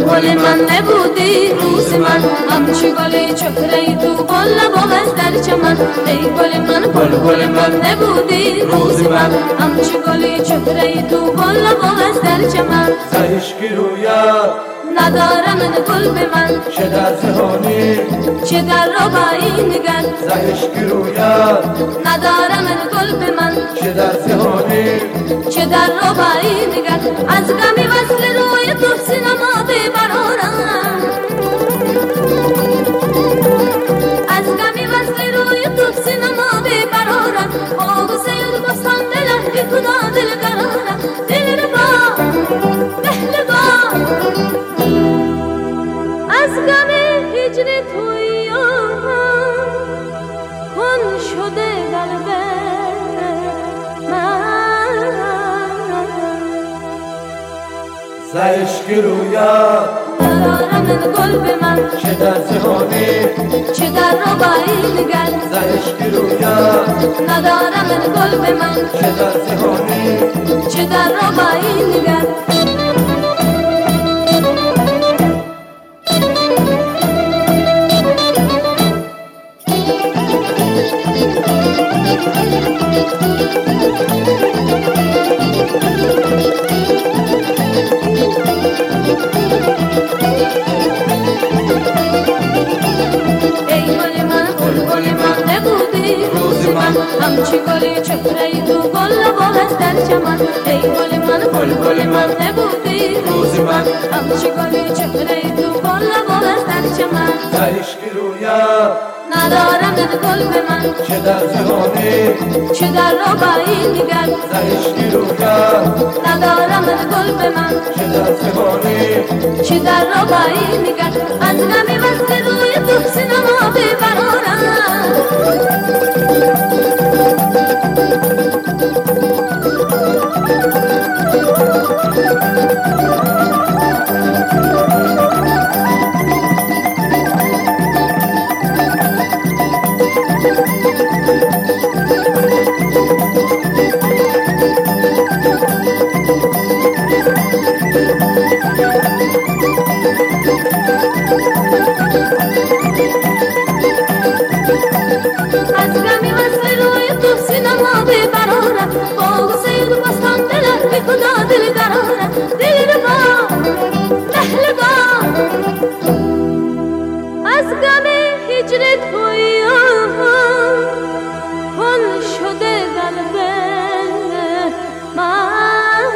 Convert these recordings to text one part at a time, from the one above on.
بلبل من نبودی روز من همچی گلی چکری تو بال باز در چمن ای گل من بلبل من نبودی روز من همچی گلی چکری تو بال باز در چمن زهشکی رویا ندارم گل به من چه در زهانی چه در ربایی نگر زهشکی رویا ندارم گل به من چه در زهانی چه در ربایی نگر از غمی وصل روی تو سینما ببرارم از غمی وصل روی تو سینما ببرارم آب سید بستان دلم بی خدا دل قرارم دل ربا مهربا از غم هجر توی کن شده قلب من زهشکی رویا ندارم گل به من چه در زهانی چه در ربایی نگر زهشکی رویا ندارم گل به من چه در زهانی چه در ربایی نگر همچی گلی چکری تو گل باز در چمن ای گل من بلبل من نبودی روز من همچی گلی چکری تو گل باز در چمن زهشکی رویا ندارم گل به من چه در زهانی چه در ربایی نگر زهشکی رویا ندارم گل به من چه در زهانی چه در ربایی نگر از غمی وصل روی تو سینما ببرارم از غمی وصل روی تو سینما ببرارم با سید بستان دلم بی خدا دل قرارم دل ربا مهربا از غم هجر توی کن شده قلب من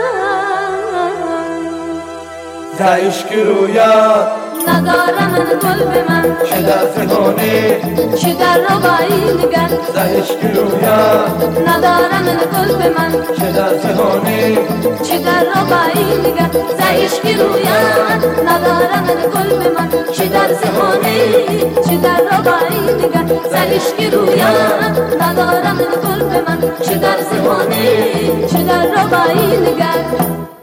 زهشکی رویا ندارم گل به من چه در زهانی چه در ربایی نگر زهشکی رویا ندارم گل به من چه در زهانی چه در ربایی نگر زهشکی رویا ندارم گل به من چه در زهانی چه در ربایی نگر زهشکی رویا ندارم گل به من چه در زهانی چه در ربایی نگر